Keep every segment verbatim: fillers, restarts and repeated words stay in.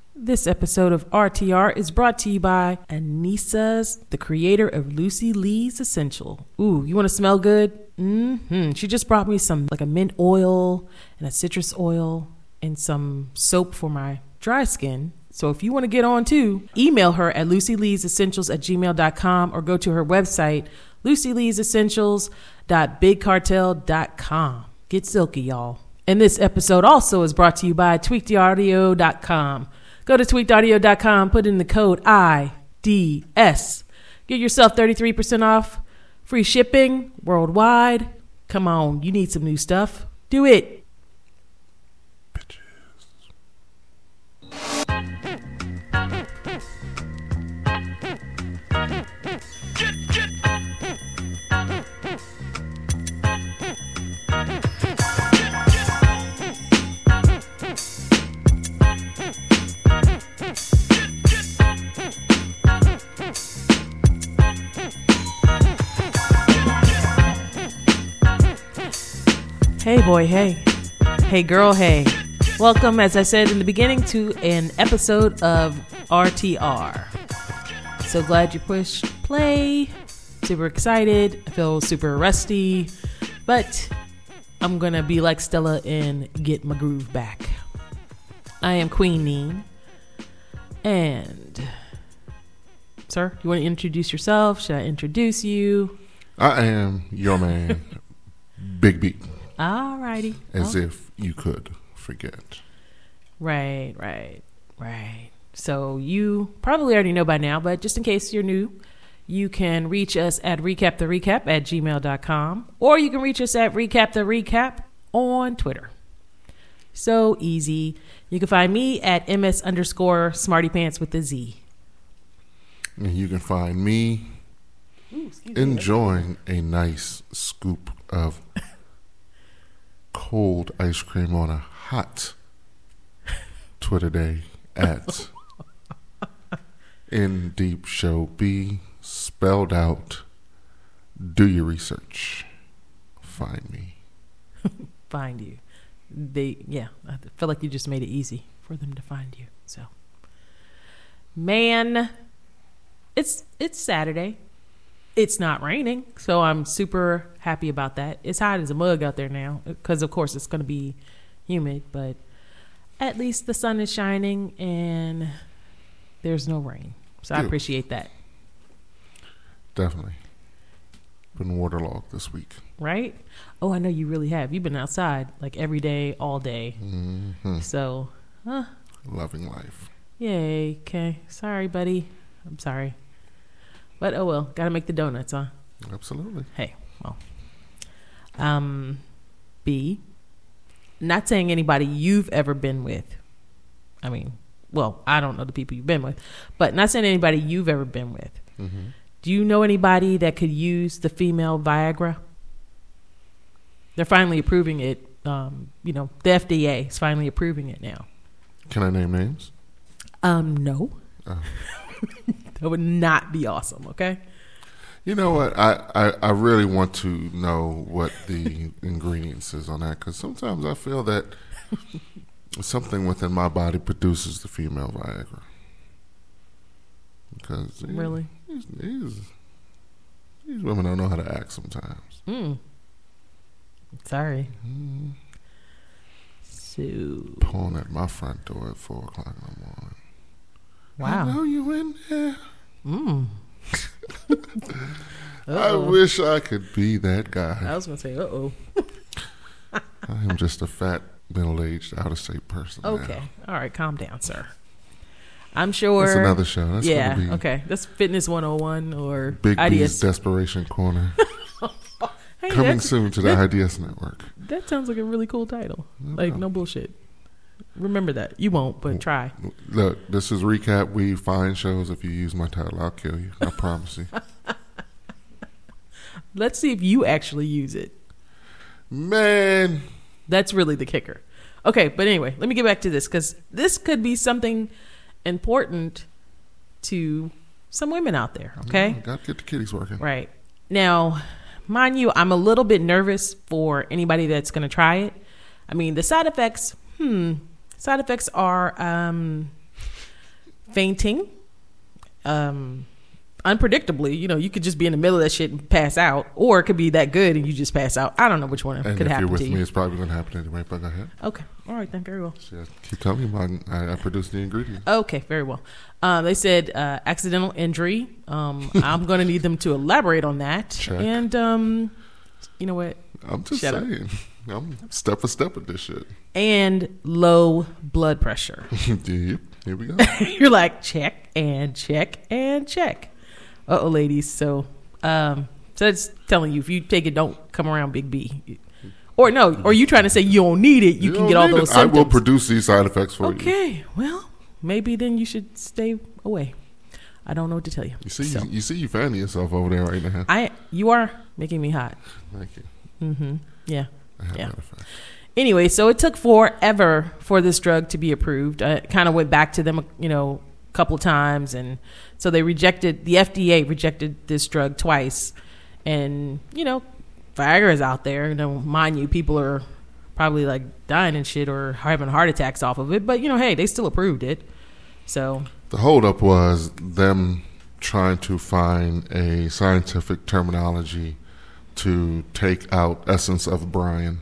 This episode of R T R is brought to you by Anissa's, the creator of Lucy Lee's Essential. Ooh, you want to smell good? Mm-hmm. She just brought me some, like a mint oil and a citrus oil and some soap for my dry skin. So if you want to get on too, email her at lucy lees essentials at gmail dot com or go to her website, lucy lees essentials dot big cartel dot com. Get silky, y'all. And this episode also is brought to you by tweaked audio dot com. Go to tweaked audio dot com, put in the code I D S. Get yourself thirty-three percent off, free shipping worldwide. Come on, you need some new stuff. Do it. Hey boy, hey. Hey girl, hey. Welcome, as I said in the beginning, to an episode of R T R. So glad you pushed play. Super excited. I feel super rusty. But I'm going to be like Stella and get my groove back. I am Queen Neen. And, sir, you want to introduce yourself? Should I introduce you? I am your man, Big B. Alrighty. As oh. if you could forget. Right, right, right. So you probably already know by now, but just in case you're new, you can reach us at recap the recap at gmail dot com, or you can reach us at recap the recap on Twitter. So easy. You can find me at ms underscore smarty pants with a Z. And you can find me Ooh, enjoying me. a nice scoop of cold ice cream on a hot Twitter day at In Deep Show B, spelled out. Do your research. Find me. Find you. They yeah, I feel like you just made it easy for them to find you. So, man, it's it's Saturday. It's not raining, so I'm super happy about that. It's hot as a mug out there now because, of course, it's going to be humid, but at least the sun is shining and there's no rain. So I appreciate that. Definitely. Been waterlogged this week. Right? Oh, I know you really have. You've been outside like every day, all day. Mm-hmm. So, huh. Loving life. Yay. Okay. Sorry, buddy. I'm sorry. But oh well, gotta make the donuts, huh? Absolutely. Hey, well. Um, B, not saying anybody you've ever been with. I mean, well, I don't know the people you've been with, but not saying anybody you've ever been with. Mm-hmm. Do you know anybody that could use the female Viagra? They're finally approving it. Um, you know, the F D A is finally approving it now. Can I name names? Um, no. Oh. That would not be awesome, okay? You know what? I, I, I really want to know what the ingredients is on that, because sometimes I feel that something within my body produces the female Viagra. Because really, these, these, these women don't know how to act sometimes. Mm. Sorry. Mm. So pulling at my front door at four o'clock in the morning. Wow. I know you in there. Mm. I wish I could be that guy. I was going to say, uh-oh. I am just a fat, middle-aged, out-of-state person. Okay. Now. All right. Calm down, sir. I'm sure. That's another show. That's yeah. Be Okay. That's Fitness one oh one or Big I D S. B's Desperation Corner. Hey, Coming soon to the I D S network. That sounds like a really cool title. No like, problem. no bullshit. Remember that. You won't, but try. Look, this is Recap. We find shows. If you use my title, I'll kill you. I promise you. Let's see if you actually use it. Man. That's really the kicker. Okay, but anyway, let me get back to this, because this could be something important to some women out there, okay? Yeah, got to get the kitties working. Right. Now, mind you, I'm a little bit nervous for anybody that's going to try it. I mean, the side effects, hmm, side effects are, um, fainting, um, unpredictably. You know, you could just be in the middle of that shit and pass out, or it could be that good and you just pass out. I don't know which one and could if happen you're with to you. me, it's probably going to happen anyway, but go ahead. Okay. All right, then. Very well. So, keep telling me, I, I produce the ingredients. Okay, very well. Um, they said uh, accidental injury. Um, I'm going to need them to elaborate on that. Check. And um, you know what? I'm just Shut saying. Up. I'm step for step with this shit. And low blood pressure. Yep. Here we go. You're like, check and check and check. Uh-oh, ladies. So, um, so that's telling you, if you take it, don't come around Big B. Or no, or you trying to say you don't need it, you, you can get all those it. symptoms. I will produce these side effects for okay. you. Okay, well, maybe then you should stay away. I don't know what to tell you. You see, so. you, you see, you fanning yourself over there right now. I, you are making me hot. Thank you. Mm-hmm. Yeah. I have yeah. that effect. Anyway, so it took forever for this drug to be approved. I kind of went back to them, you know, a couple times, and so they rejected, the F D A rejected this drug twice. And, you know, Viagra is out there. You know, mind you, people are probably like dying and shit or having heart attacks off of it. But, you know, hey, they still approved it. So the holdup was them trying to find a scientific terminology to take out essence of Brian.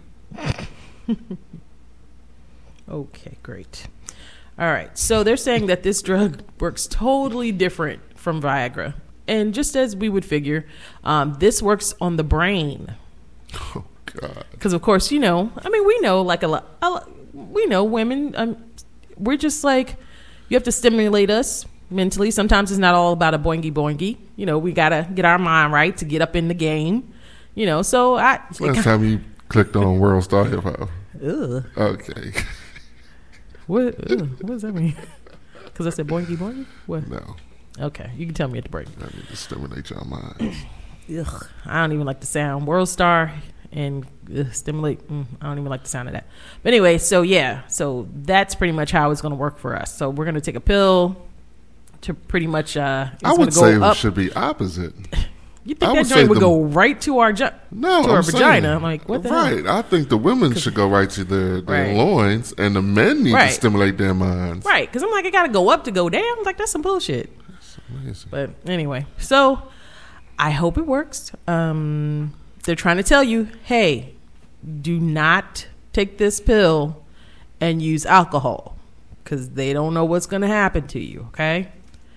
Okay, great. All right. So they're saying that this drug works totally different from Viagra. And just as we would figure, um, this works on the brain. Oh, God. Because, of course, you know, I mean, we know like a lot, a lot we know women, um, we're just like, you have to stimulate us mentally. Sometimes it's not all about a boingy boingy. You know, we got to get our mind right to get up in the game. You know, so I. Last time you clicked on World Star Hip Hop. Ugh. Okay. What, ugh, what does that mean? Because I said boingy boingy? What? No. Okay, you can tell me at the break. I need to stimulate your minds. Ugh, I don't even like the sound. World Star and ugh, stimulate. Mm, I don't even like the sound of that. But anyway, so yeah, so that's pretty much how it's going to work for us. So we're going to take a pill to pretty much. Uh, it's I would go say up. it should be opposite. You think I that would joint say would the- go right to our ju- No, to I'm our saying- vagina? I'm like, what the right. hell? I think the women should go right to their, their Right. loins, and the men need Right. to stimulate their minds. Right, because I'm like, I got to go up to go down. Like, that's some bullshit. That's amazing. But anyway, so I hope it works. Um, they're trying to tell you, hey, do not take this pill and use alcohol because they don't know what's going to happen to you, okay?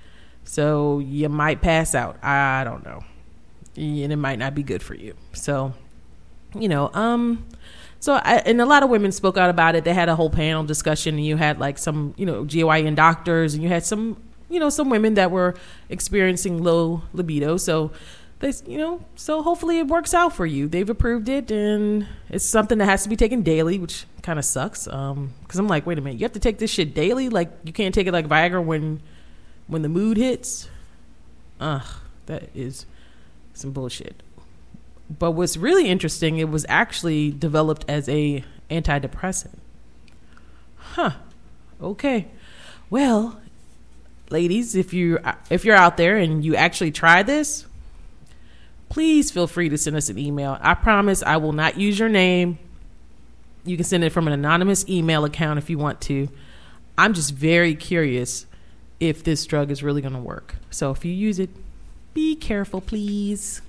So you might pass out. I don't know. And it might not be good for you. So, you know, um, so I, and a lot of women spoke out about it. They had a whole panel discussion, and you had like some, you know, G Y N doctors, and you had some, you know, some women that were experiencing low libido. So they, you know, so hopefully it works out for you. They've approved it, and it's something that has to be taken daily, which kind of sucks. Um, because I'm like, wait a minute, you have to take this shit daily? Like you can't take it like Viagra when, when the mood hits? Ugh, that is some bullshit. But what's really interesting, it was actually developed as a antidepressant. Huh. Okay. Well, ladies, if you if you're out there and you actually try this, please feel free to send us an email. I promise I will not use your name. You can send it from an anonymous email account if you want to. I'm just very curious if this drug is really going to work. So if you use it, be careful, please.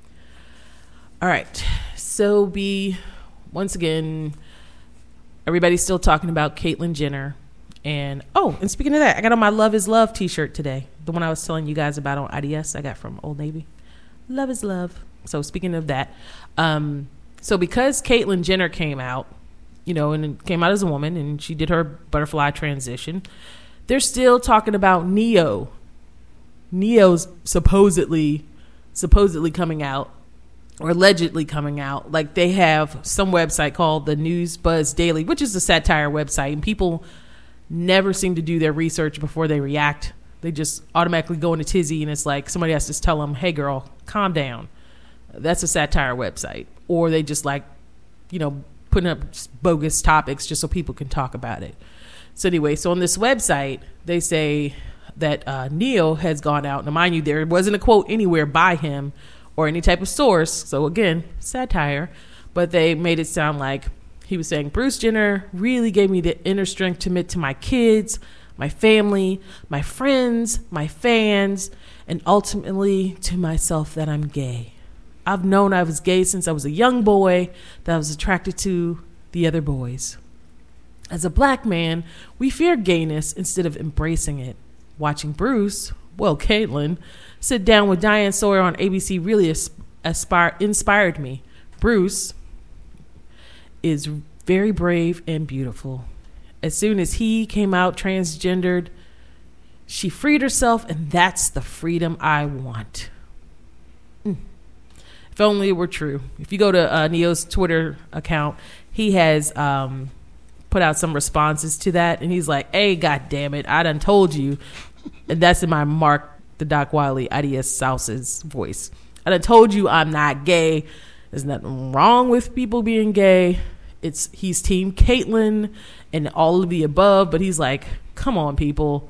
All right. So be, once again, everybody's still talking about Caitlyn Jenner. And, oh, and speaking of that, I got on my Love is Love t-shirt today. The one I was telling you guys about on I D S I got from Old Navy. Love is love. So speaking of that, um, so because Caitlyn Jenner came out, you know, and came out as a woman, and she did her butterfly transition, they're still talking about Neo. Neo's supposedly, supposedly coming out, or allegedly coming out. Like they have some website called the News Buzz Daily, which is a satire website, and people never seem to do their research before they react. They just automatically go into tizzy, and it's like somebody has to tell them, hey girl, calm down. That's a satire website. Or they just like, you know, putting up bogus topics just so people can talk about it. So anyway, so on this website, they say that uh, Neo has gone out. Now, mind you, there wasn't a quote anywhere by him or any type of source. So again, satire. But they made it sound like he was saying, Bruce Jenner really gave me the inner strength to admit to my kids, my family, my friends, my fans, and ultimately to myself that I'm gay. I've known I was gay since I was a young boy that I was attracted to the other boys. As a black man, we fear gayness instead of embracing it. Watching Bruce, well, Caitlyn, sit down with Diane Sawyer on A B C really aspire, inspired me. Bruce is very brave and beautiful. As soon as he came out transgendered, she freed herself, and that's the freedom I want. Mm. If only it were true. If you go to uh, Neo's Twitter account, he has um, put out some responses to that, and he's like, hey, God damn it, I done told you. And that's in my Mark the Doc Wiley, I D S Souse's voice. I done told you I'm not gay. There's nothing wrong with people being gay. It's he's team Caitlyn and all of the above, but he's like, come on, people.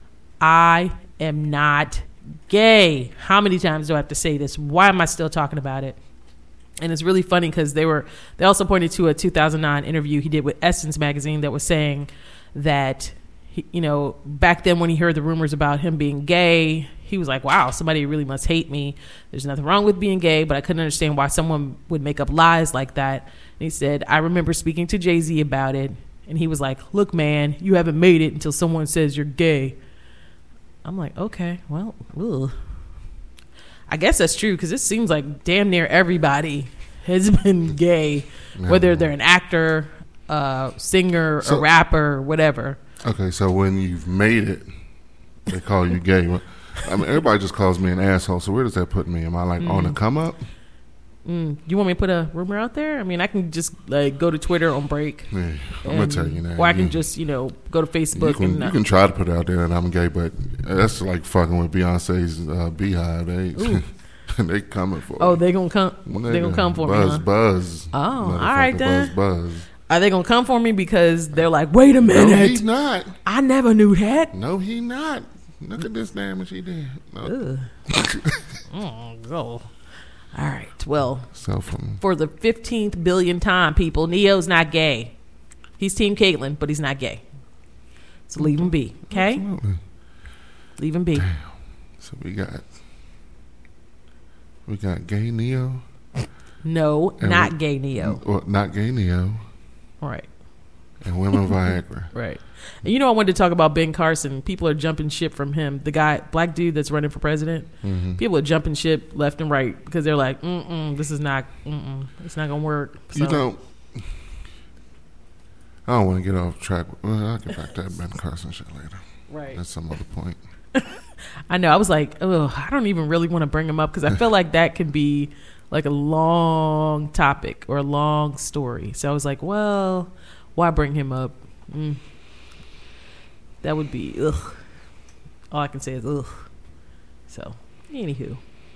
I am not gay. How many times do I have to say this? Why am I still talking about it? And it's really funny because they were they also pointed to a two thousand nine interview he did with Essence magazine that was saying that, he, you know, back then when he heard the rumors about him being gay, he was like, wow, somebody really must hate me. There's nothing wrong with being gay, but I couldn't understand why someone would make up lies like that. And he said, I remember speaking to Jay-Z about it, and he was like, look, man, you haven't made it until someone says you're gay. I'm like, okay, well, ugh. I guess that's true because it seems like damn near everybody has been gay, no. whether they're an actor, uh, singer, so, a rapper, whatever. Okay, so when you've made it, they call you gay. I mean, everybody just calls me an asshole, so where does that put me? Am I like mm. on the come up? Mm. You want me to put a rumor out there? I mean, I can just like go to Twitter on break. Yeah, I'm gonna tell you that. Or I can you, just, you know, go to Facebook. You can, and, uh, you can try to put it out there that I'm gay, but that's like fucking with Beyonce's uh, Beehive. They they coming for. Oh, they gonna come. They, they gonna come for buzz, me. Huh? Buzz. Oh, all right then. Buzz, buzz. Are they gonna come for me because they're like, wait a minute? No, he's not. I never knew that. No, he not. Look at this damage he did. No. oh, oh. All right. Well, so from, for the fifteenth billion time, people, Neo's not gay. He's Team Caitlyn, but he's not gay. So leave him be, okay? Absolutely. Leave him be. Damn. So we got we got gay Neo. No, not we, gay Neo. Well, not gay Neo. Right. And women Viagra. Right. And you know, I wanted to talk about Ben Carson. People are jumping ship from him. The guy, black dude that's running for president. Mm-hmm. People are jumping ship left and right because they're like, mm-mm, this is not, mm-mm, it's not going to work. So. You know, I don't want to get off track. Well, I'll get back to that Ben Carson shit later. Right. That's some other point. I know. I was like, oh, I don't even really want to bring him up because I feel like that can be like a long topic or a long story. So I was like, well, why bring him up? Mm. That would be ugh. All I can say is ugh. So, anywho,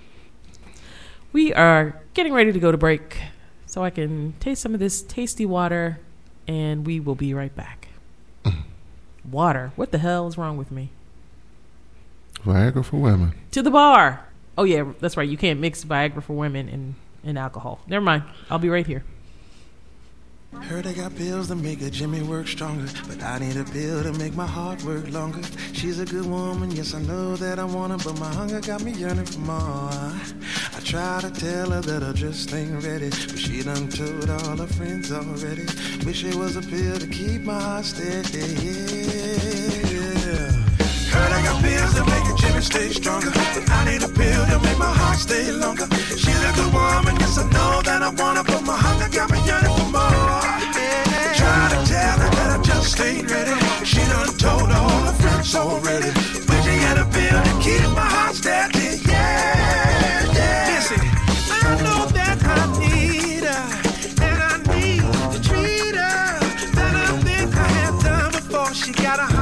we are getting ready to go to break, so I can taste some of this tasty water, and we will be right back. Water? What the hell is wrong with me? Viagra for women. To the bar. Oh yeah, that's right. You can't mix Viagra for women and, and alcohol. Never mind. I'll be right here. Heard I got pills to make a Jimmy work stronger, but I need a pill to make my heart work longer. She's a good woman, yes I know that I want her, but my hunger got me yearning for more. I try to tell her that I just ain't ready, but she done told all her friends already. Wish it was a pill to keep my heart steady, yeah. Heard I got pills to make a Jimmy stay stronger, but I need a pill to make my heart stay longer. She's a good woman, yes I know that I want her, but my hunger got me yearning for more. Try to tell her that I just ain't ready. She done told all her friends already. Wishing had a pill to keep my heart steady, yeah, yeah. Listen, I know that I need her, and I need to treat her. That I think I have done before. She got a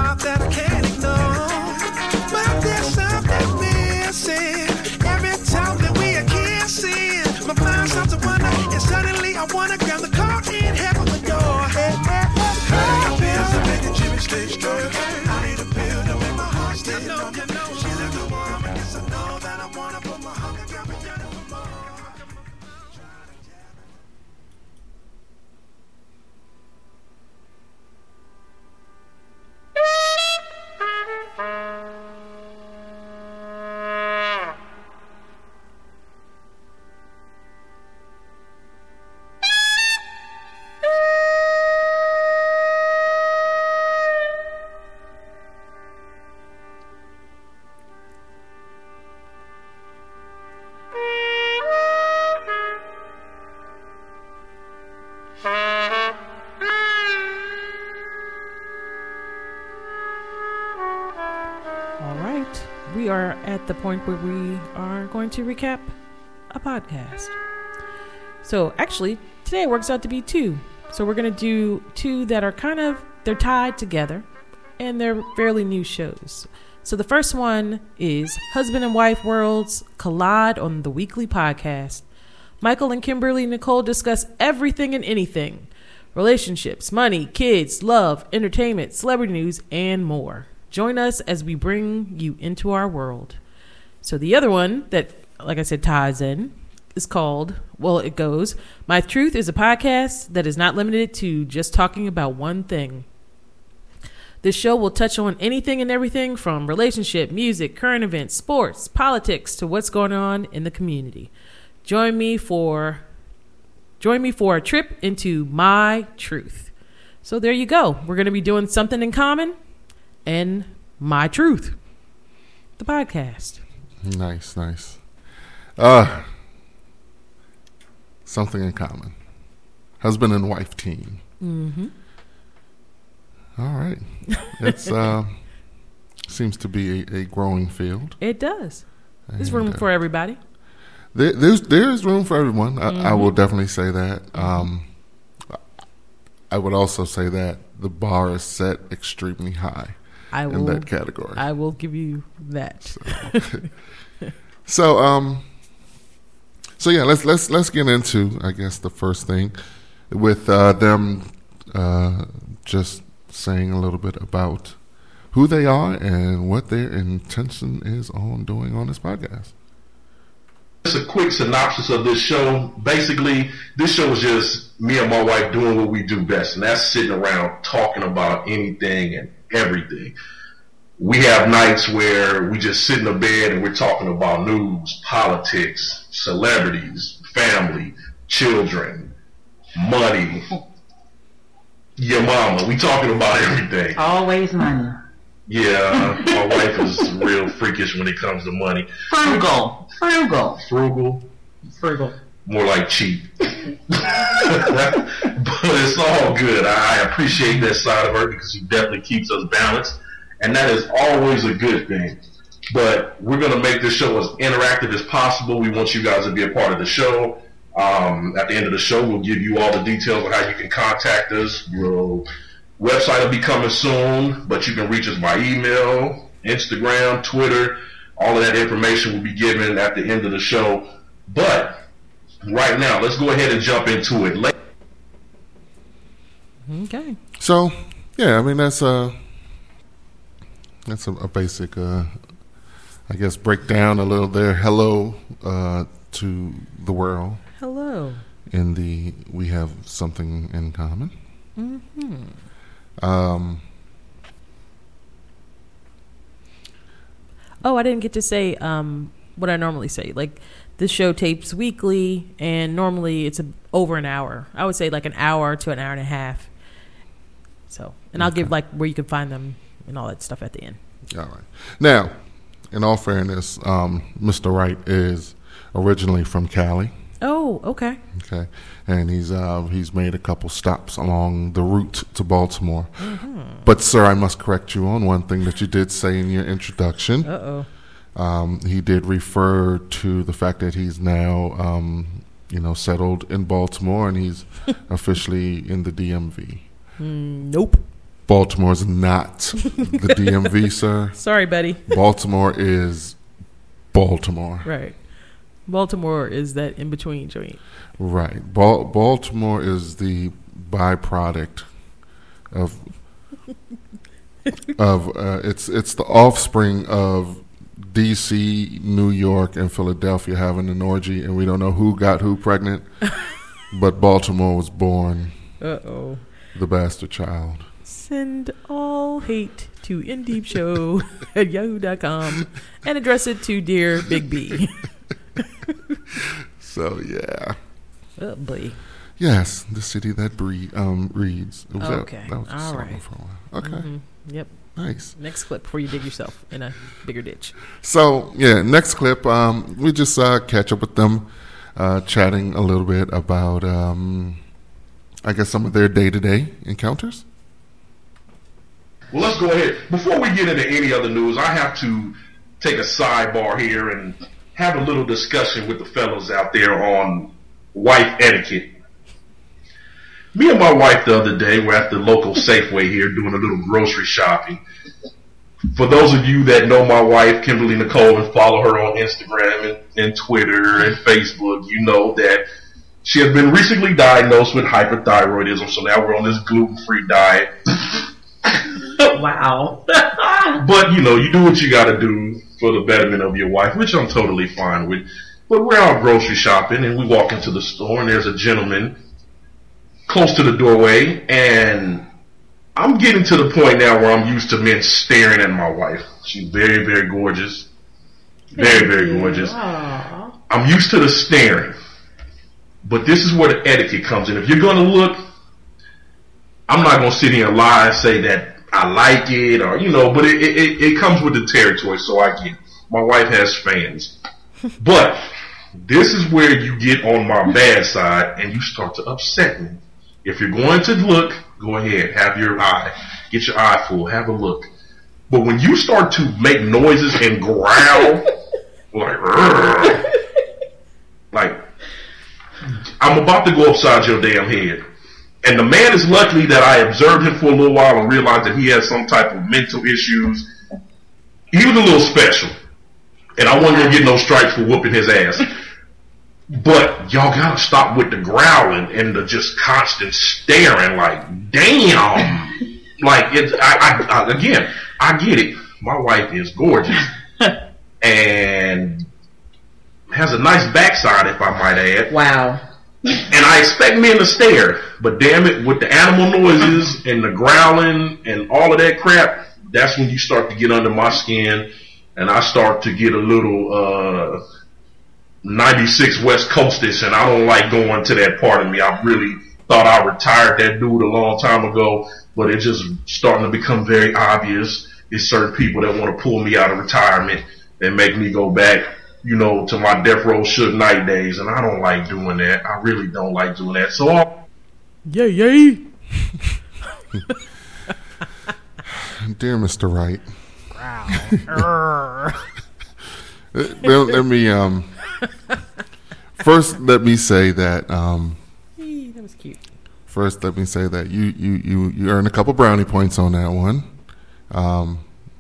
All right. We are at the point where we are going to recap a podcast. So actually, today works out to be two. So we're going to do two that are kind of, they're tied together and they're fairly new shows. So the first one is Husband and Wife Worlds Collide on the weekly podcast. Michael and Kimberly Nicole discuss everything and anything. Relationships, money, kids, love, entertainment, celebrity news, and more. Join us as we bring you into our world. So the other one that, like I said, ties in is called, well, it goes, My Truth is a podcast that is not limited to just talking about one thing. This show will touch on anything and everything from relationship, music, current events, sports, politics, to what's going on in the community. Join me for join me for a trip into my truth. So there you go. We're going to be doing something in common and My Truth, the podcast. Nice, nice. Uh, something in common. Husband and wife team. Mm-hmm. All right. It's uh, seems to be a, a growing field. It does. There's And, room uh, for everybody. There, there's there is room for everyone. I, Mm-hmm. I will definitely say that. Um, I would also say that the bar is set extremely high I in will. that category. I will give you that. So, so um, so yeah, let's let's let's get into, I guess, the first thing with uh, them uh, just saying a little bit about who they are and what their intention is on doing on this podcast. Just a quick synopsis of this show. Basically, this show is just me and my wife doing what we do best, and that's sitting around talking about anything and everything. We have nights where we just sit in the bed and we're talking about news, politics, celebrities, family, children, money, your mama. We talking about everything. Always money. Yeah, my wife is real freakish when it comes to money. Frugal. Frugal. Frugal. Frugal. More like cheap. But it's all good. I appreciate that side of her because she definitely keeps us balanced. And that is always a good thing. But we're going to make this show as interactive as possible. We want you guys to be a part of the show. Um, at the end of the show, we'll give you all the details on how you can contact us. Your website will be coming soon, but you can reach us by email, Instagram, Twitter. All of that information will be given at the end of the show. But right now, let's go ahead and jump into it. Okay. So, yeah, I mean, that's a, that's a, a basic, uh, I guess, breakdown a little there. Hello uh, to the world. Hello. In the, we have something in common. Mm-hmm. Um, Oh, I didn't get to say um, what I normally say. Like, this show tapes weekly, and normally it's a, over an hour. I would say like an hour to an hour and a half. So, and I'll give like where you can find them and all that stuff at the end. all right. Now, in all fairness, um, Mister Wright is originally from Cali. Oh, okay. Okay, and he's uh, he's made a couple stops along the route to Baltimore. Mm-hmm. But, sir, I must correct you on one thing that you did say in your introduction. Uh-oh. Um, he did refer to the fact that he's now, um, you know, settled in Baltimore, and he's officially in the D M V. Mm, nope. Baltimore's not the D M V, sir. Sorry, buddy. Baltimore is Baltimore. Right. Baltimore is that in-between joint. Right. Bal- Baltimore is the byproduct of of uh, it's it's the offspring of D C, New York, and Philadelphia having an orgy, and we don't know who got who pregnant, but Baltimore was born Uh-oh. the bastard child. Send all hate to indeepshow at yahoo dot com and address it to Dear Big B. So yeah, Oh, boy. yes, the city that breed um reads. Was Okay. that, that was a All song right. for a while. Okay, Mhm. Yep. nice. Next clip before you dig yourself in a bigger ditch. So yeah, next clip, um, we just uh, catch up with them, uh, chatting a little bit about, um, I guess, some of their day to day encounters. Well, let's go ahead. Before we get into any other news, I have to take a sidebar here and have a little discussion with the fellas out there on wife etiquette. Me and my wife the other day were at the local Safeway here doing a little grocery shopping. For those of you that know my wife, Kimberly Nicole, and follow her on Instagram and, and Twitter and Facebook, you know that she has been recently diagnosed with hyperthyroidism, so now we're on this gluten-free diet. Wow. But, you know, you do what you got to do for the betterment of your wife, which I'm totally fine with. But we're out grocery shopping, and we walk into the store, and there's a gentleman close to the doorway, and I'm getting to the point now where I'm used to men staring at my wife. She's very, very gorgeous. Very, very gorgeous. Aww. I'm used to the staring. But this is where the etiquette comes in. If you're going to look, I'm not going to sit here and lie and say that I like it, or, you know, but it, it, it comes with the territory, so I get it. My wife has fans. But this is where you get on my bad side and you start to upset me. If you're going to look, go ahead, have your eye, get your eye full, have a look. But when you start to make noises and growl, like, "Rrr," like, I'm about to go upside your damn head. And the man is lucky that I observed him for a little while and realized that he has some type of mental issues. He was a little special. And I wasn't going to get no stripes for whooping his ass. But y'all got to stop with the growling and the just constant staring like, damn. Like, it's, I, I, I, again, I get it. My wife is gorgeous. And has a nice backside, if I might add. Wow. And I expect men to stare, but damn it, with the animal noises and the growling and all of that crap, that's when you start to get under my skin, and I start to get a little uh, ninety-six West Coastish, and I don't like going to that part of me. I really thought I retired that dude a long time ago, but it's just starting to become very obvious. It's certain people that want to pull me out of retirement and make me go back, you know, to my Death Row Suge Knight days, and I don't like doing that. I really don't like doing that. So, I'll- Yay, yay. Dear Mister Wright. Wow. Well, let me um first let me say that um That was cute. first let me say that you you you you earned a couple brownie points on that one. Um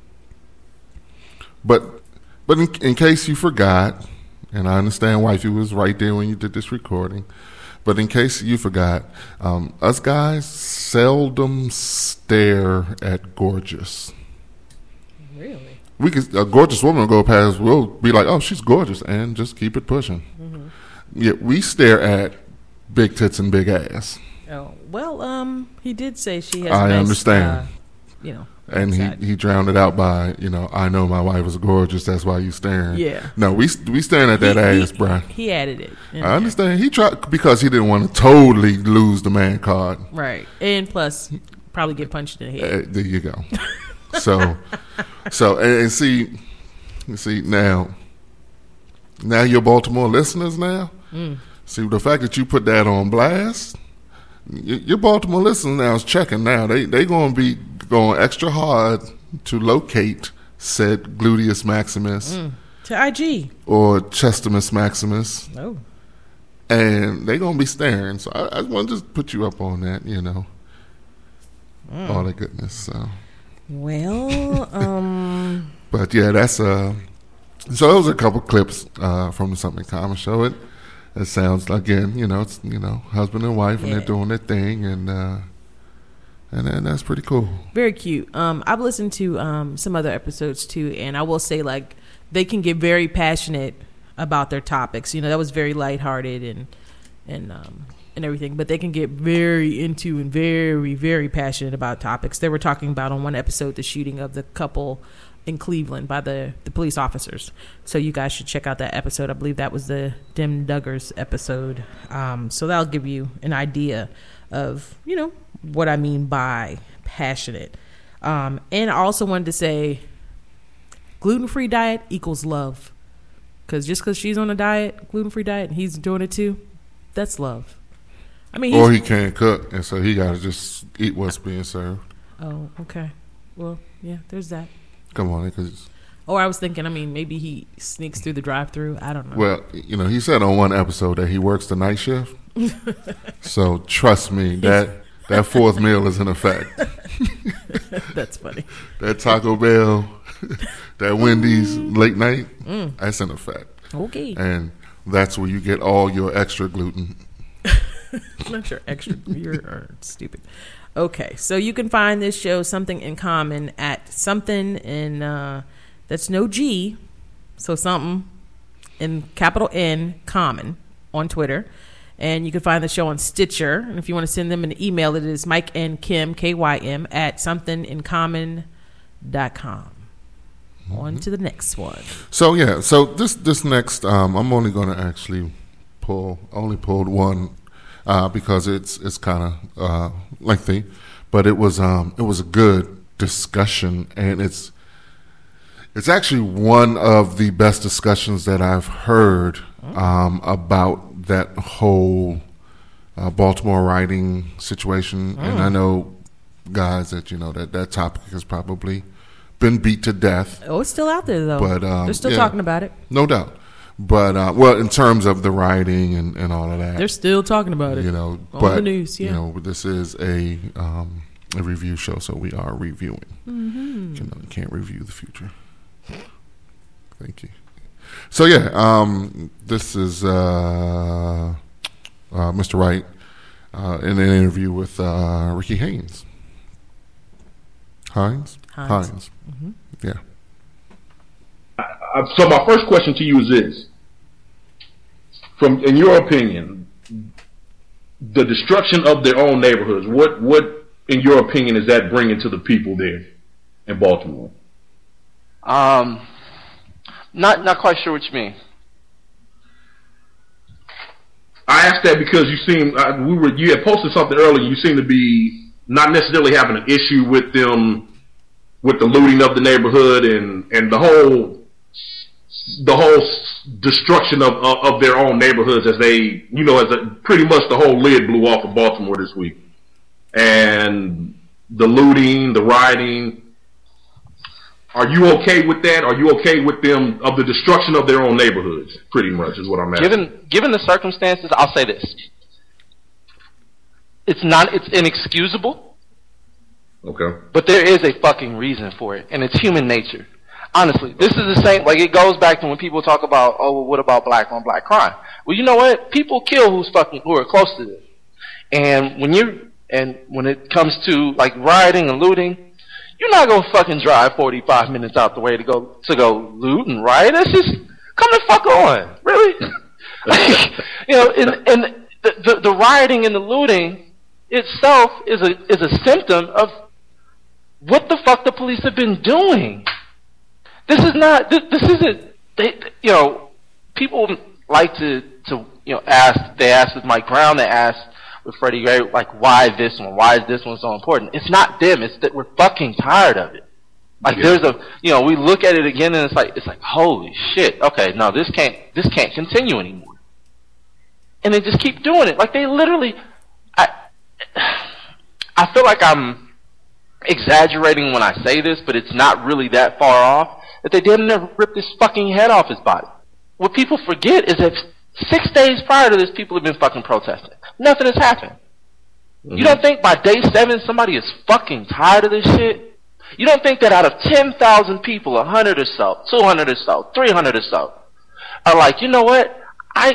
but but in, in case you forgot, and I understand wifey was right there when you did this recording, but in case you forgot, um, us guys seldom stare at gorgeous. Really? We could, a gorgeous woman will go past, we'll be like, oh, she's gorgeous, and just keep it pushing. Mm-hmm. Yet we stare at big tits and big ass. Oh, well, um, he did say she has I nice, understand. Uh, you know. And he, he drowned it out by, you know, I know my wife is gorgeous, that's why you staring. Yeah. No, we we staring at that he, ass, he, bro. He added it. in I there. understand. He tried, because he didn't want to totally lose the man card. Right. And plus, probably get punched in the head. Uh, there you go. So, so and, and see, you see now, now your Baltimore listeners now. Mm. See the fact that you put that on blast, y- your Baltimore listeners now is checking. Now they they going to be going extra hard to locate said gluteus maximus Mm. To I G. or chestimus maximus, Oh. and they going to be staring. So I, I want to just put you up on that, you know, Mm. all that goodness. So. Well, um, But yeah, that's uh. So those are a couple clips uh, from the Something in Common show. It it sounds again, you know, it's you know husband and wife, and Yeah. they're doing their thing, and uh, and and that's pretty cool. very cute. Um, I've listened to um some other episodes too, and I will say like they can get very passionate about their topics. You know, that was very lighthearted and and um and everything, but they can get very into and very very passionate about topics. They were talking about on one episode the shooting of the couple in Cleveland by the, the police officers. So you guys should check out that episode. I believe that was the Dim Duggars episode. Um, so that'll give you an idea of, you know, what I mean by passionate. Um, and I also wanted to say gluten-free diet equals love. Because just because she's on a diet, gluten-free diet, and he's doing it too, that's love. I mean, he's, Or he can't cook, and so he got to just eat what's being served. oh, okay. well, yeah, there's that. Come on, because Or I was thinking, I mean, maybe he sneaks through the drive-through. I don't know. well, you know, he said on one episode that he works the night shift. So trust me, that that fourth meal is in effect. That's funny. That Taco Bell, that Wendy's late night, mm. that's in effect. Okay. And that's where you get all your extra gluten. Not your extra. You're uh, stupid. Okay, so you can find this show, Something in Common, at something in, uh, that's no G, so something in capital N, common, on Twitter. And you can find the show on Stitcher. And if you want to send them an email, it is Mike and Kim, K Y M, at something in common dot com. Mm-hmm. On to the next one. So, yeah, so this this next, um, I'm only going to actually pull, only pulled one uh, because it's it's kind of uh, lengthy. But it was um, it was a good discussion, and it's it's actually one of the best discussions that I've heard um, about that whole uh, Baltimore rioting situation. Mm. And I know, guys, that, you know, that, that topic has probably been beat to death. Oh, it's still out there, though. But um, they're still yeah, talking about it. No doubt. But, uh, well, in terms of the rioting and, and all of that. They're still talking about it. You know, on but, the news, yeah. You know, this is a, um, a review show, so we are reviewing. Mm-hmm. You know, you can't review the future. Thank you. So, yeah, um, this is uh, uh, Mister Wright uh, in an interview with uh, Ricky Haynes. Hines? Hines. Hines. Mm-hmm. Yeah. I, so my first question to you is this. From, in your opinion, the destruction of their own neighborhoods, what, what in your opinion, is that bringing to the people there in Baltimore? Um... Not not quite sure what you mean. I asked that because you seem uh, we were you had posted something earlier. You seem to be not necessarily having an issue with them with the looting of the neighborhood and, and the whole the whole destruction of, of of their own neighborhoods as they you know as a, pretty much the whole lid blew off of Baltimore this week, and the looting, the rioting. Are you okay with that? Are you okay with them of the destruction of their own neighborhoods? Pretty much is what I'm asking. Given given the circumstances, I'll say this: it's not it's inexcusable. Okay. But there is a fucking reason for it, and it's human nature. Honestly, this is the same. Like, it goes back to when people talk about, oh, well, what about black on black crime? Well, you know what? People kill who's fucking who are close to this. And when you and when it comes to like rioting and looting. You're not gonna fucking drive forty-five minutes out the way to go to go loot and riot. That's just come the fuck on, really. Like, you know, and and the, the the rioting and the looting itself is a is a symptom of what the fuck the police have been doing. This is not. This, this isn't. They, you know, people like to to you know ask. They asked with Mike Brown. They asked. With Freddie Gray, like, why this one? Why is this one so important? It's not them. It's that we're fucking tired of it. Like, yeah. There's a, you know, we look at it again and it's like, it's like, holy shit. Okay, no, this can't, this can't continue anymore. And they just keep doing it. Like, they literally, I, I feel like I'm exaggerating when I say this, but it's not really that far off. That they didn't ever rip this fucking head off his body. What people forget is that six days prior to this, people have been fucking protesting. Nothing has happened. Mm-hmm. You don't think by day seven somebody is fucking tired of this shit? You don't think that out of ten thousand people, one hundred or so, two hundred or so, three hundred or so, are like, you know what? I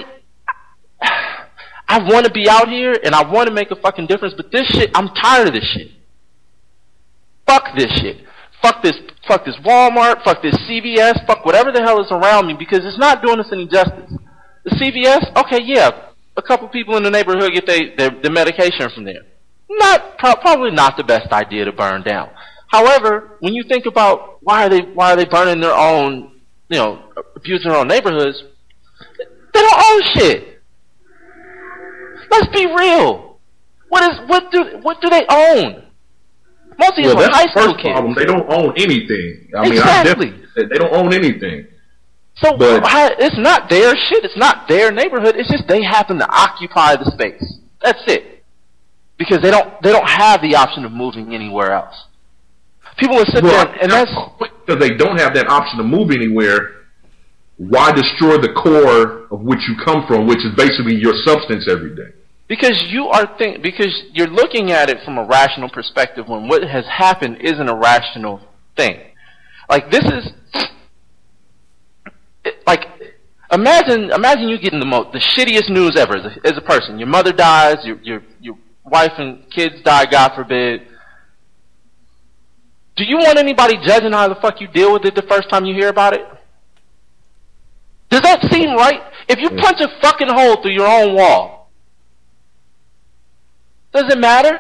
I want to be out here and I want to make a fucking difference, but this shit, I'm tired of this shit. Fuck this shit. Fuck this, fuck this Walmart, fuck this C V S, fuck whatever the hell is around me, because it's not doing us any justice. The C V S, okay, yeah, a couple people in the neighborhood get they, their, their medication from there. Not pro- probably not the best idea to burn down. However, when you think about why are they why are they burning their own, you know, abusing their own neighborhoods, they don't own shit. Let's be real. What is what do what do they own? Most of these well, are high school first kids. Problem. They don't own anything. I exactly. mean, I they don't own anything. So but, how, it's not their shit. It's not their neighborhood. It's just they happen to occupy the space. That's it. Because they don't they don't have the option of moving anywhere else. People will sit Well, there, and that's because they don't have that option to move anywhere. Why destroy the core of which you come from, which is basically your substance every day? because you are think because you're looking at it from a rational perspective when what has happened isn't a rational thing. Like this is like imagine imagine you getting the most the shittiest news ever as a, as a person. Your mother dies, your your your wife and kids die, God forbid. Do you want anybody judging how the fuck you deal with it the first time you hear about it? Does that seem right? If you punch a fucking hole through your own wall, does it matter?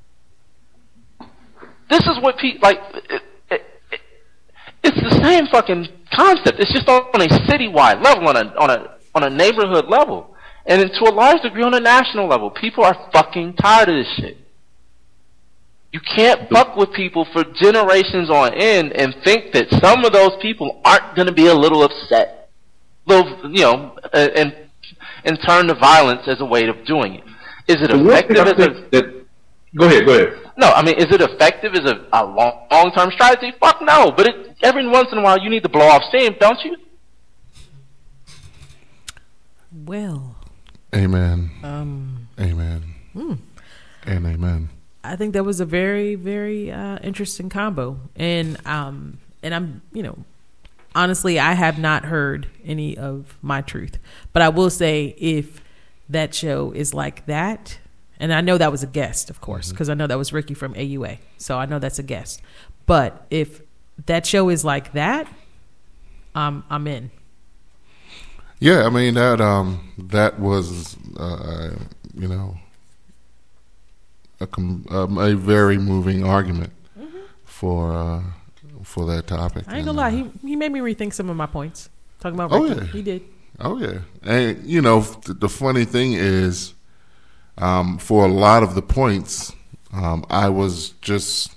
This is what people like. It, it, it, it's the same fucking concept. It's just on a citywide level, on a on a on a neighborhood level, and then to a large degree on a national level. People are fucking tired of this shit. You can't fuck with people for generations on end and think that some of those people aren't going to be a little upset, little, you know, and and turn to violence as a way of doing it. Is it effective as a that, go ahead, go ahead. no? I mean, is it effective as a, a long long term strategy? Fuck no. But it, every once in a while, you need to blow off steam, don't you? Well, Amen. um, Amen. hmm. And amen. I think that was a very, very uh, interesting combo, and um, and I'm, you know, honestly, I have not heard any of My Truth, but I will say if that show is like that, and I know that was a guest, of course, because I know that was Ricky from A U A, so I know that's a guest. But if that show is like that, um, I'm in. Yeah, I mean that um that was uh, you know a com- um, a very moving argument mm-hmm. for uh, for that topic. I ain't gonna and, lie, uh, he he made me rethink some of my points. Talking about Oh, Ricky, yeah. he did. Oh yeah, and you know th- the funny thing is, um, for a lot of the points, um, I was just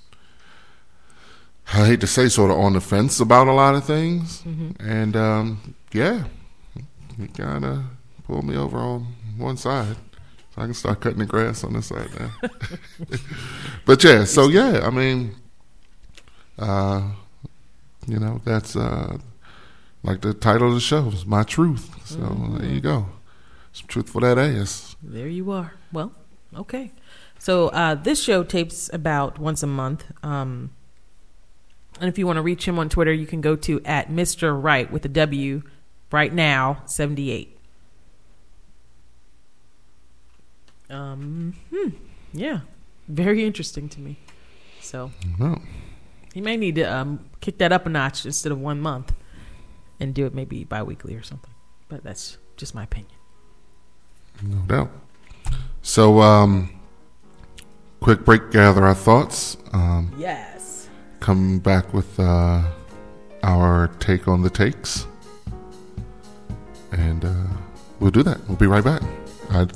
I hate to say sort of on the fence about a lot of things, mm-hmm. and um, yeah, he kind of pulled me over on one side, so I can start cutting the grass on this side now. But yeah, so yeah, I mean, uh, you know, that's. Uh, Like the title of the show is My Truth. So mm-hmm. there you go. Some truth for that ass. There you are. Well, okay. So uh, this show tapes about once a month. Um, and if you want to reach him on Twitter, you can go to at Mister Right with a W, right now, seventy-eight. Um, hmm, yeah. Very interesting to me. So No. he may need to um, kick that up a notch instead of one month. And do it maybe bi-weekly or something. But that's just my opinion. No doubt. So, um, quick break, gather our thoughts. Um, Yes. come back with uh, our take on the takes. And uh, we'll do that. We'll be right back. I'd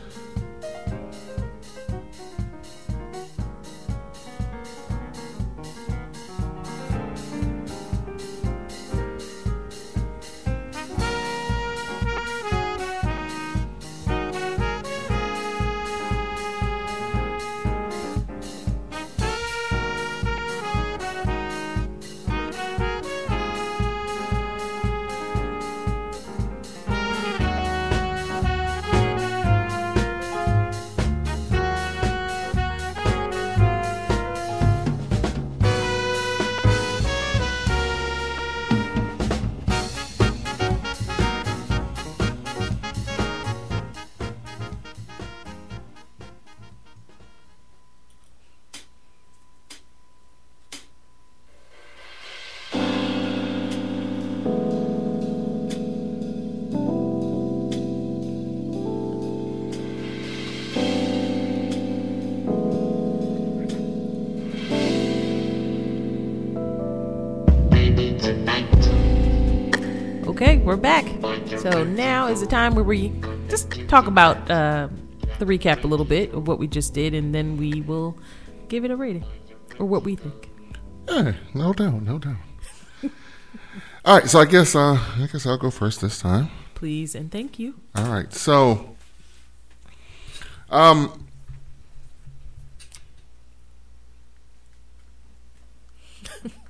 Okay, we're back. So now is the time where we just talk about uh, the recap a little bit of what we just did, and then we will give it a rating or what we think. Yeah, no doubt, no doubt. All right, so I guess uh, I guess I'll go first this time. Please and thank you. All right, so um,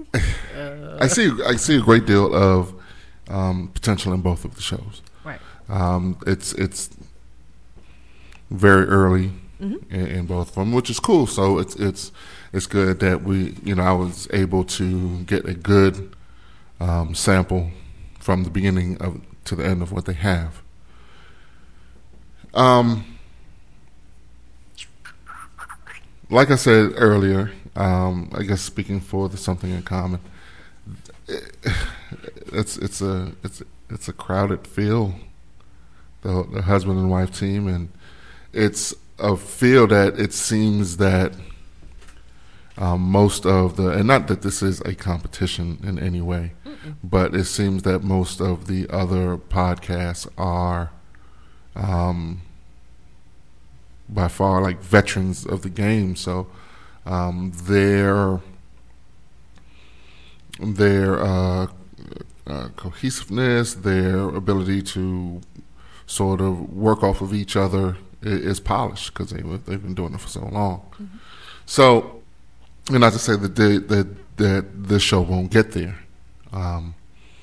I see. I see a great deal of um, potential in both of the shows. Right. Um, it's it's very early Mm-hmm. in, in both of them, which is cool. So it's it's it's good that we, you know, I was able to get a good um, sample from the beginning of to the end of what they have. Um, like I said earlier, um, I guess speaking for the Something in Common, it's it's a it's it's a crowded field, the, the husband and wife team, and it's a field that it seems that um, most of the, and not that this is a competition in any way, Mm-mm. but it seems that most of the other podcasts are um, by far like veterans of the game. So um, their their uh, uh, cohesiveness, their ability to sort of work off of each other is polished because they, they've been doing it for so long. Mm-hmm. So, and not to say that they, that that this show won't get there. Um,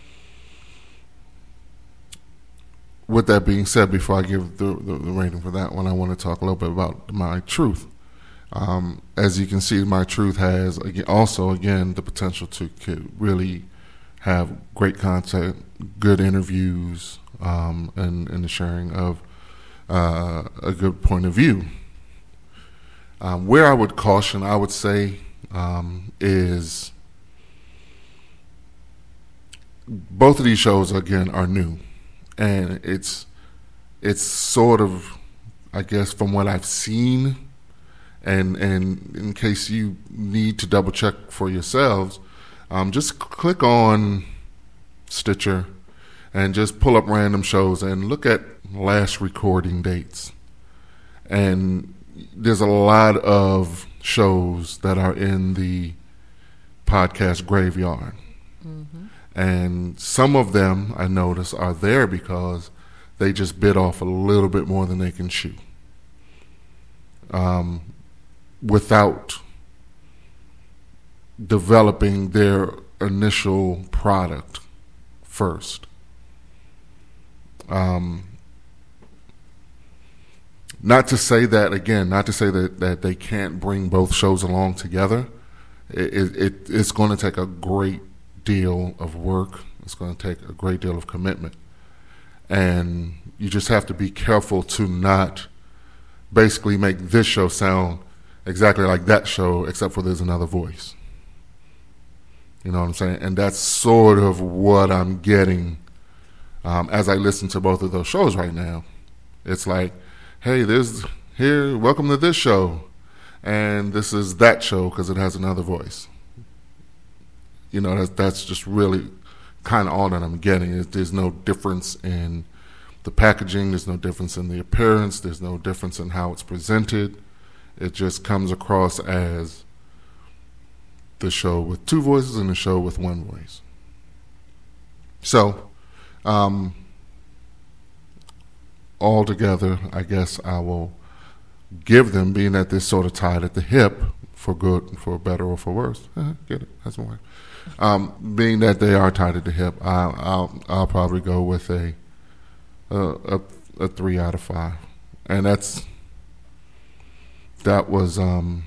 with that being said, before I give the, the, the rating for that one, I want to talk a little bit about My Truth. Um, as you can see, My Truth has again, also again the potential to really have great content, good interviews, um, and, and the sharing of Uh, a good point of view. Um, where I would caution, I would say, um, is both of these shows again are new, and it's it's sort of, I guess, from what I've seen, and and in case you need to double check for yourselves, um, just click on Stitcher and just pull up random shows and look at last recording dates. And there's a lot of shows that are in the podcast graveyard. Mm-hmm. And some of them, I notice, are there because they just bit off a little bit more than they can chew. Um, without developing their initial product first. Um, not to say that, again, not to say that, that they can't bring both shows along together. It, it, it's going to take a great deal of work. It's going to take a great deal of commitment. And you just have to be careful to not basically make this show sound exactly like that show, except for there's another voice. You know what I'm saying? And that's sort of what I'm getting um, as I listen to both of those shows right now. It's like, hey, there's here, welcome to this show. And this is that show because it has another voice. You know, that's, that's just really kind of all that I'm getting. There's no difference in the packaging. There's no difference in the appearance. There's no difference in how it's presented. It just comes across as the show with two voices and the show with one voice. So, um, all together, I guess I will give them, being that they're sort of tied at the hip, for good, for better, or for worse. Uh, get it? That's my wife. Um, being that they are tied at the hip, I, I'll I'll probably go with a a, a a three out of five, and that's that was um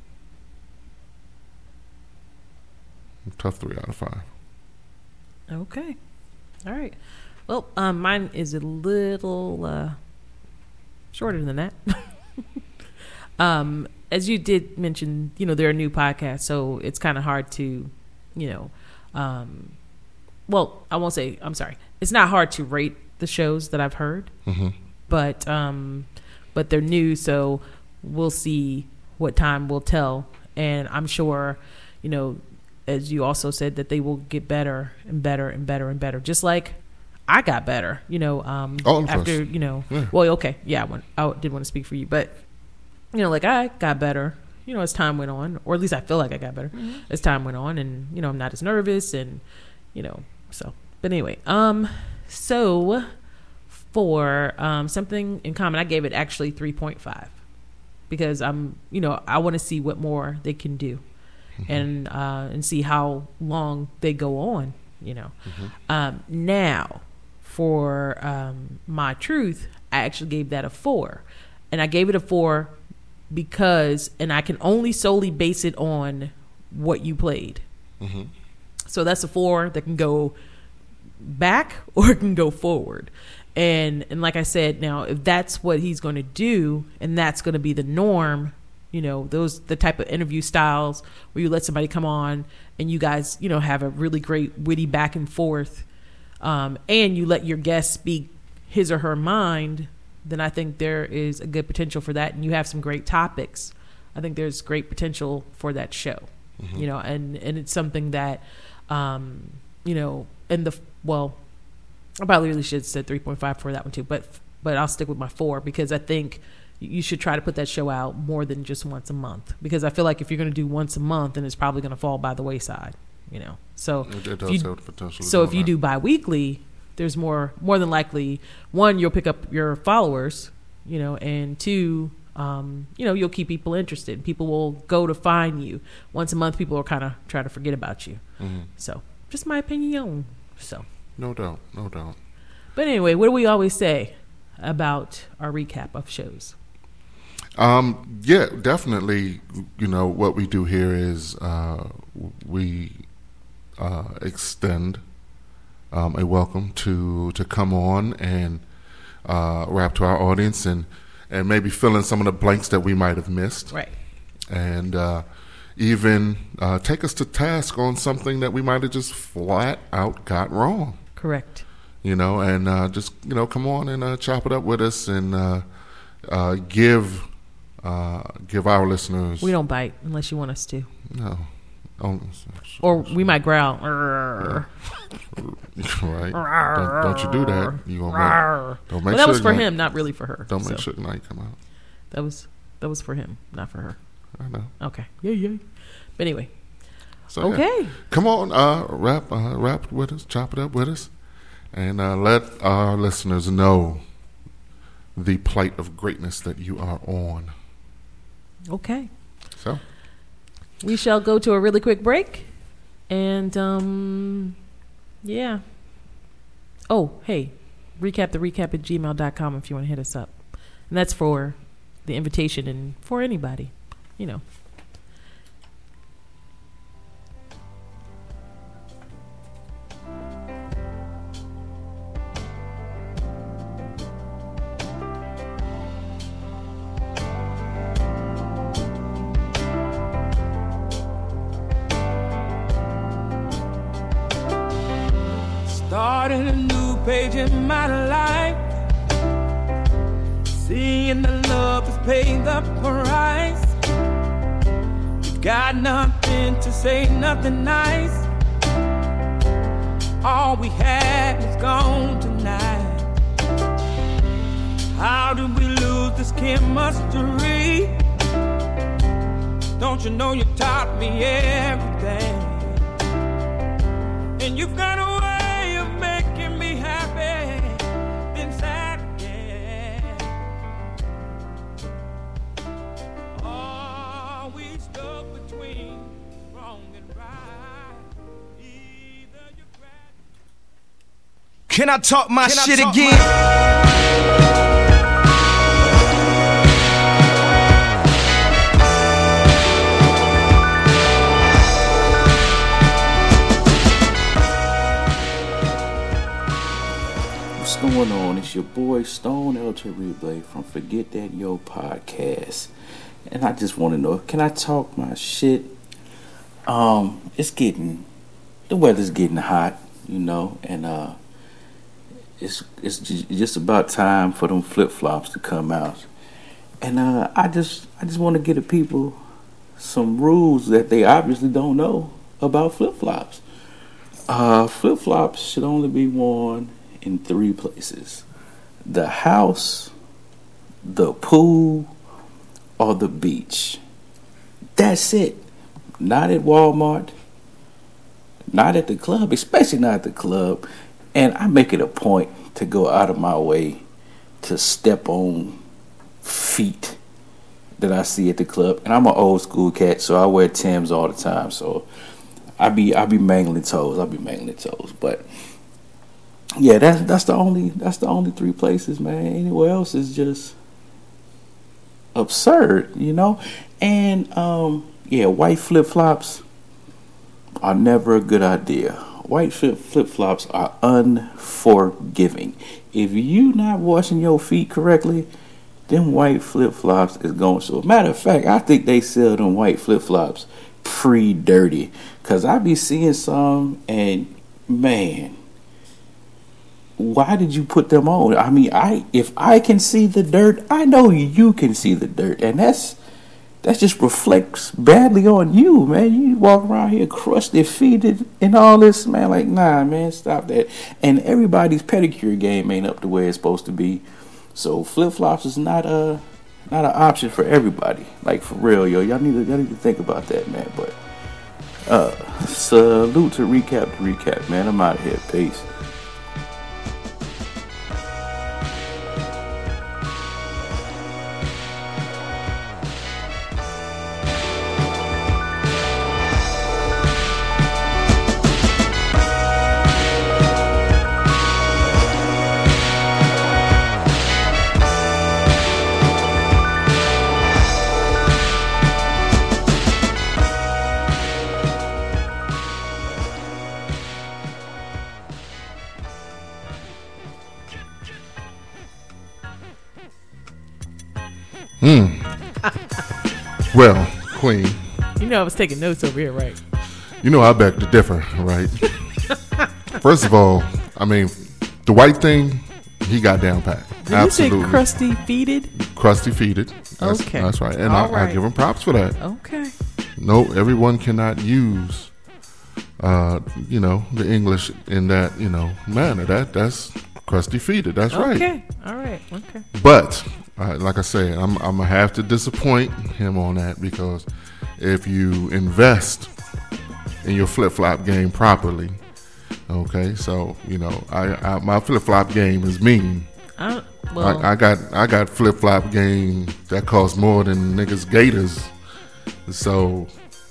a tough three out of five. Okay, all right. Well, um, mine is a little uh, shorter than that. um, as you did mention, you know, they're a new podcast, so it's kind of hard to, you know, um, well, I won't say, I'm sorry. It's not hard to rate the shows that I've heard, mm-hmm. but, um, but they're new. So we'll see what time will tell. And I'm sure, you know, as you also said, that they will get better and better and better and better. Just like I got better, you know, um, oh, after, you know, yeah. well, okay. Yeah. I, want, I did want to speak for you, but you know, like I got better, you know, as time went on, or at least I feel like I got better mm-hmm. as time went on, and, you know, I'm not as nervous and, you know, so, but anyway, um, so for, um, Something in Common, I gave it actually three point five because I'm, you know, I want to see what more they can do. and uh, and see how long they go on. You know, Mm-hmm. um, now for um, My Truth, I actually gave that a four, and I gave it a four because, and I can only solely base it on what you played. Mm-hmm. So that's a four that can go back or it can go forward. And and like I said, now if that's what he's going to do, and that's going to be the norm, you know, those the type of interview styles where you let somebody come on and you guys, you know, have a really great witty back and forth, um, and you let your guest speak his or her mind, then I think there is a good potential for that. And you have some great topics. I think there's great potential for that show, Mm-hmm. you know, and, and it's something that, um, you know, in the, well, I probably really should have said three point five for that one too, but but I'll stick with my four because I think you should try to put that show out more than just once a month, because I feel like if you're going to do once a month, then it's probably going to fall by the wayside, you know. So It, it if does you, have the potential. to so do if you that. do bi-weekly, there's more more than likely, one, you'll pick up your followers, you know, and two, um, you know, you'll keep people interested. People will go to find you. Once a month, people will kind of try to forget about you. Mhm. So just my opinion. So. No doubt, no doubt. But anyway, what do we always say about our recap of shows? Um, yeah, definitely. You know, what we do here is uh, we uh, extend um, a welcome to to come on and uh, rap to our audience and and maybe fill in some of the blanks that we might have missed, Right. and uh, even uh, take us to task on something that we might have just flat out got wrong. Correct. You know, and uh, just, you know, come on and uh, chop it up with us and uh, uh, give uh, give our listeners. We don't bite unless you want us to. No. Oh, Or we might growl. Arr. right. Don't, don't you do that. You gonna Arr. make, don't make Well, that was Suge for Knight- him, not really for her. Don't make So Suge Knight come out. that was that was for him, not for her. I know. Okay. Yeah, yeah. But anyway. So, yeah. Okay. Come on, uh, rap, uh, rap with us, chop it up with us, and uh, let our listeners know the plight of greatness that you are on. Okay. So, We shall go to a really quick break. And um yeah. Oh, hey. Recap the recap at gmail dot com if you want to hit us up. And that's for the invitation and for anybody, you know. Starting a new page in my life. Seeing the love has paid the price. You got nothing to say, nothing nice. All we had is gone tonight. How did we lose this chemistry? Don't you know you taught me everything? And you've got a way of making me happy, then sad again. Are we stuck between wrong and right? Either you grab. Can I talk my Can I shit talk again? What's going on? It's your boy Stone El Terrible from Forget That Yo podcast, and I just want to know, can I talk my shit? Um, it's getting, the weather's getting hot, you know, and uh, it's it's ju- just about time for them flip flops to come out, and uh, I just I just want to give the people some rules that they obviously don't know about flip flops. Uh, flip flops should only be worn in three places: the house, the pool, or the beach. That's it. Not at Walmart, not at the club, especially not at the club. And I make it a point to go out of my way to step on feet that I see at the club, and I'm an old school cat, so I wear Timbs all the time. So I be I be mangling toes. I be mangling toes. But yeah, that's that's the only that's the only three places, man. Anywhere else is just absurd, you know. And um, yeah, white flip flops are never a good idea. White flip flip flops are unforgiving. If you not washing your feet correctly, them white flip flops is going. So, matter of fact, I think they sell them white flip flops pre-dirty, cause I be seeing some, and man, why did you put them on? I mean, I if I can see the dirt, I know you can see the dirt, and that's that just reflects badly on you, man. You walk around here crusty feet and all this, man. Like, nah, man, stop that. And everybody's pedicure game ain't up to where it's supposed to be. So flip flops is not a not an option for everybody. Like, for real, yo. Y'all need to y'all need to think about that, man. But uh, salute to recap to recap, man. I'm out of here. Peace. Hmm. Well, Queen. You know I was taking notes over here, right? You know I beg to differ, right? First of all, I mean, the white thing, he got down pat. Did Absolutely. you say crusty feeted? Crusty feeted. That's, Okay. That's right. And All I, I right. give him props for that. Okay. No, everyone cannot use, uh, you know, the English in that, you know, manner. That That's crusty feeted. That's right. Okay. All right. Okay. But uh, like I say, I'm, I'm gonna have to disappoint him on that, because if you invest in your flip flop game properly, okay, so you know, I, I my flip flop game is mean. I, well, I, I got I got flip flop game that costs more than niggas gators, so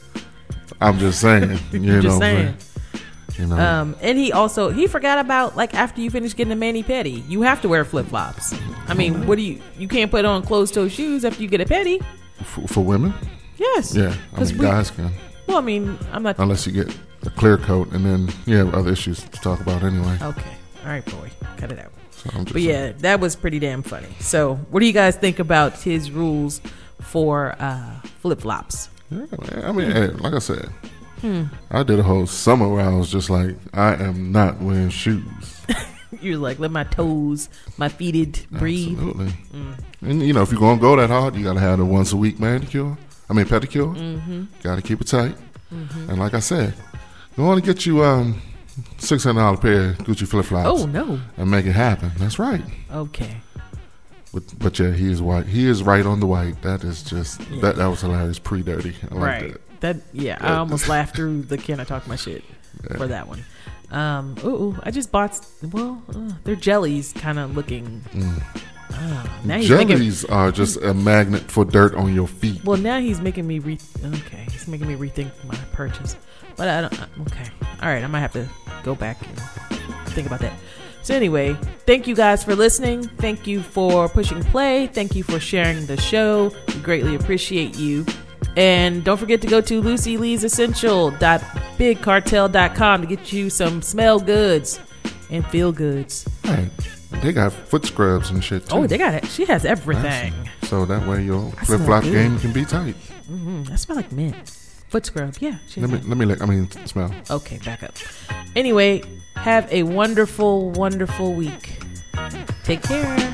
I'm just saying, you know, just saying. you know. Um, and he also he forgot about, like, after you finish getting a mani pedi, you have to wear flip flops. I mean, what do you you can't put on closed toe shoes after you get a pedi? For, for women, Yes. yeah, I 'Cause mean we- guys can, Well, I mean, I'm not. unless you get a clear coat, and then you have other issues to talk about anyway. Okay. All right, boy, cut it out. So I'm just But yeah, that was pretty damn funny. So, what do you guys think about his rules for uh, flip flops? Yeah, man. I mean, hey, like I said, hmm. I did a whole summer where I was just like, I am not wearing shoes. You're like, let my toes, my feeted breathe. Absolutely. Mm. And you know, if you're gonna go that hard, you gotta have the once a week manicure. I mean pedicure. Mm-hmm. Gotta keep it tight. Mm-hmm. And like I said, you want to get you um six hundred dollar pair of Gucci flip flops. Oh no! And make it happen. That's right. Okay. But but yeah, he is white. He is right on the white. That is just Yeah. that that was hilarious. Pre dirty. I like Right. that. That yeah, I almost laughed through the "Can I Talk My Shit" Yeah. for that one. Um, ooh, ooh, I just bought. Well, uh, they're jellies, kind of looking. Mm. Uh, now he's making, Jellies are just a magnet for dirt on your feet. well, now he's making me re. Okay, he's making me rethink my purchase. But I don't. Okay, all right, I might have to go back and think about that. So anyway, thank you guys for listening. Thank you for pushing play. Thank you for sharing the show. We greatly appreciate you. And don't forget to go to lucy lee's essential dot big cartel dot com to get you some smell goods and feel goods. Hey, they got foot scrubs and shit too. Oh, they got it. She has everything. Nice. So that way your I flip smell flop good. game can be tight. Mm-hmm. I smell like mint. Foot scrub. Yeah. She has Let me that. let me lick. I mean smell. Okay, back up. Anyway, have a wonderful, wonderful week. Take care.